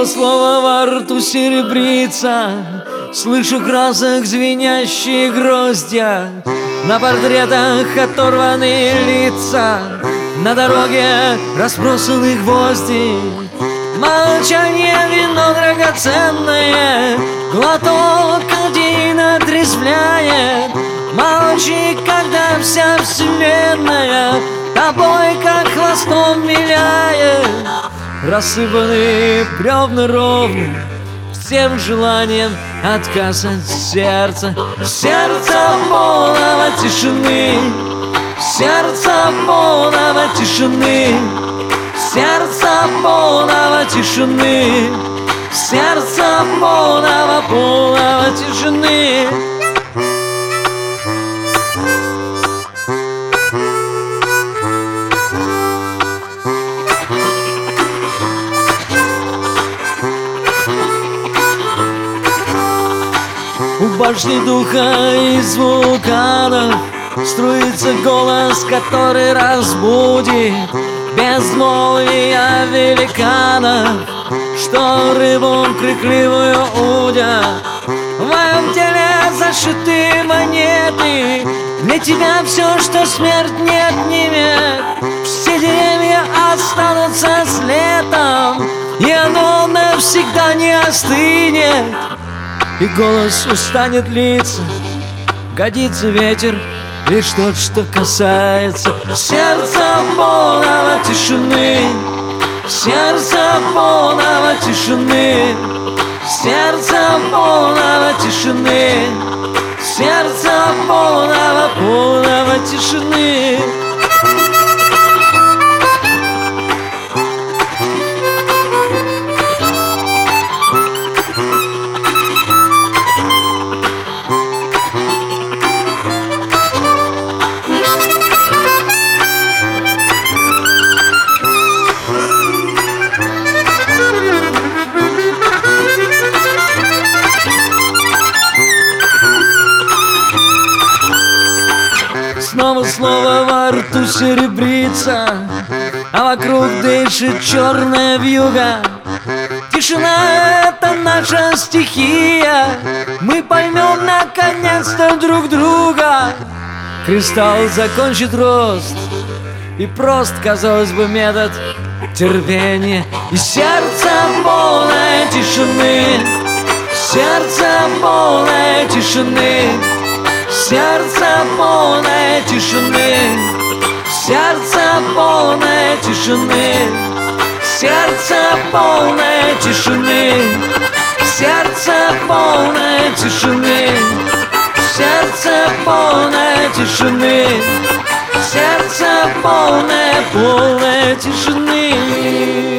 Снова слово во рту серебрится, слышу красок звенящие гроздья, на портретах оторванные лица, на дороге разбросаны гвозди. Молчание, вино драгоценное, глоток один отрезвляет. Молчи, когда вся вселенная тобой как хвостом виляет. Рассыпаны бревна ровно, всем желанием отказ от сердца. Сердце полного тишины, сердце полного тишины, сердце полного тишины, сердце полного тишины. У башни духа из вулканов струится голос, который разбудит безмолвие великанов, что рыбу крикливую удят. В моем теле зашиты монеты, для тебя все, что смерть не отнимет. Все деревья останутся с летом, и оно навсегда не остынет. И голос устанет литься, годится ветер, лишь тот, что касается сердца полного тишины, сердца полного тишины, сердца полного тишины, сердца полного тишины. Снова слово во рту серебрится, а вокруг дышит черная вьюга. Тишина — это наша стихия, мы поймем наконец-то друг друга. Кристалл закончит рост, и прост, казалось бы, метод терпения. И сердце полное тишины, сердце полное тишины, сердце полное тишины, сердце полное тишины, сердце полное тишины, сердце полное тишины, сердце полное тишины, сердце полное тишины.